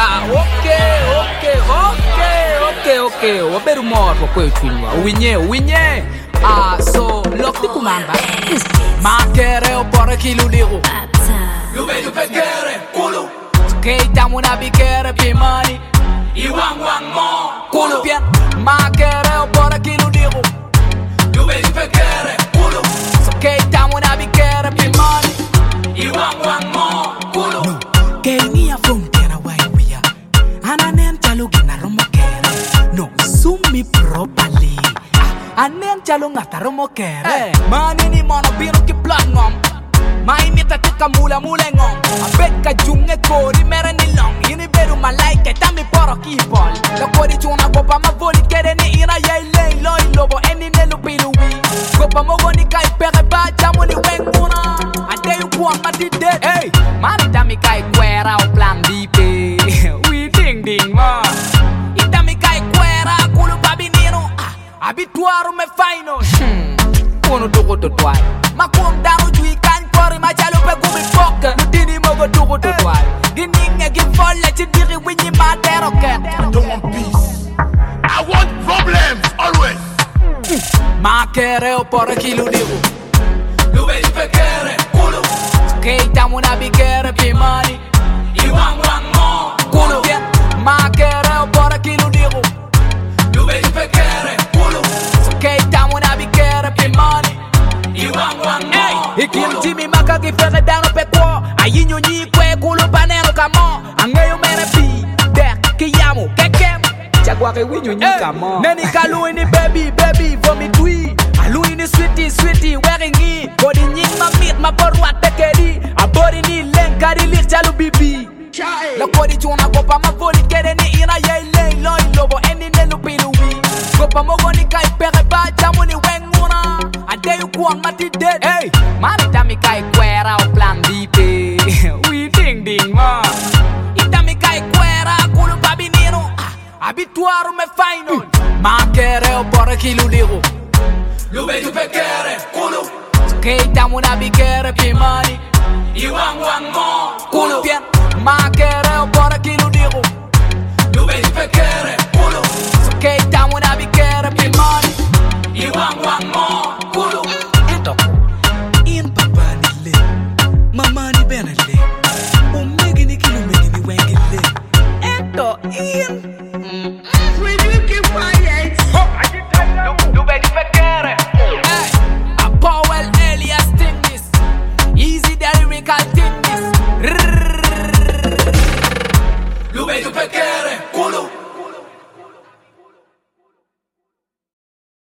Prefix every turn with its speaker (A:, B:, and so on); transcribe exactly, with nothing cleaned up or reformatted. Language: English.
A: Ah, ok, ok, ok, ok, ok. Waberu morwa kwe chunwa. Uwinye, uwinye. Ah, so, lokti kumamba. Makere opore kiluliru. Lube lupe kere, kulu. Keita muna bikere pimani. Iwang wang mo, kulu. Bien, makere opore kiluliru. Lube lupe kere, kulu. Keita muna bikere pimani. Iwang wang mo, kulu.
B: Keini ya frontera waiwia. Ananen chalo gina romo kere. No, sumi properly. Anen chalo ngata romo kere.
A: Mani ni mono biro ki plangom. Mai mita tika mula mula ngom. Abeka junge kori mere ni long. Ini beru malaike tami poro kipol. La kori chuna gopa ma voli kere ni ina yei lei loi lobo eni nelu piluwi. Gopa mogo ni kai pere ba jamu ni wenguna. Ade yu kuwa mati dead. Hey, mami tami kai kwera o plan bipe. We ding ding ma. Itami kai kwera kulu babinino. Abituaru me final. Hmm, kono toko to twai. Makum daru jui kan kori ma jalo pe gumi fokke. Mutini mogo toko to twai. Gininge gifolle chidiri winyi ma teroket.
C: I don't want peace. I want problems always.
A: Makere opore kiluliru.
C: Lube lupe kere, kulu.
A: Keita muna bikere pimani.
C: Iwang wang mo,
A: Kulu bien. Makere opore kiluliru.
C: lube lupe kere, kulu.
A: Keita muna bikere pimani.
C: Iwang wang mo,
A: Hey, ikim Jimmy maka kifere dano pe kwa. Ayinyo nyi kwe kulu panero kamo. Angeyo mere pi, dek, kiyamu, kekem. Chagwa ke winyo nyi kamo. Neni kalu ini baby, baby, vomi tui. Alu ini sweetie, sweetie, wearing i. Body nying ma meet ma porwa tekeri. A body ni lenkari lir chalu bibi. La kodi chuna gopa ma voli kere ni ina yei lei loi lobo eni nelu piluwi. Gopa mogo ni kai pere ba jamu ni wenguna. Ade yu kuwa mati dead. Hey, mami tami kai kwera o plan bipe. We ding ding ma. Itami kai kwera kulu babinino. Ah, abituaru me final. Makere opore kiluliru.
C: lube lupe kere, kulu.
A: Keita muna bikere pimani.
C: Iwang wang mo,
A: Kulu bien. Makere opore kiluliru.
C: lube lupe kere, kulu.
A: Keita muna bikere pimani.
C: Iwang wang mo, kulu.
B: Ito. In papa ni le. Mama ni benele. O megi ni kilo megi ni wengi le. Ito. In.
D: Will you keep quiet?
A: Lube lupe kere. Hey, a Powell Elias Tingis. Easy the lyrical Tingis.
C: Lube lupe kere,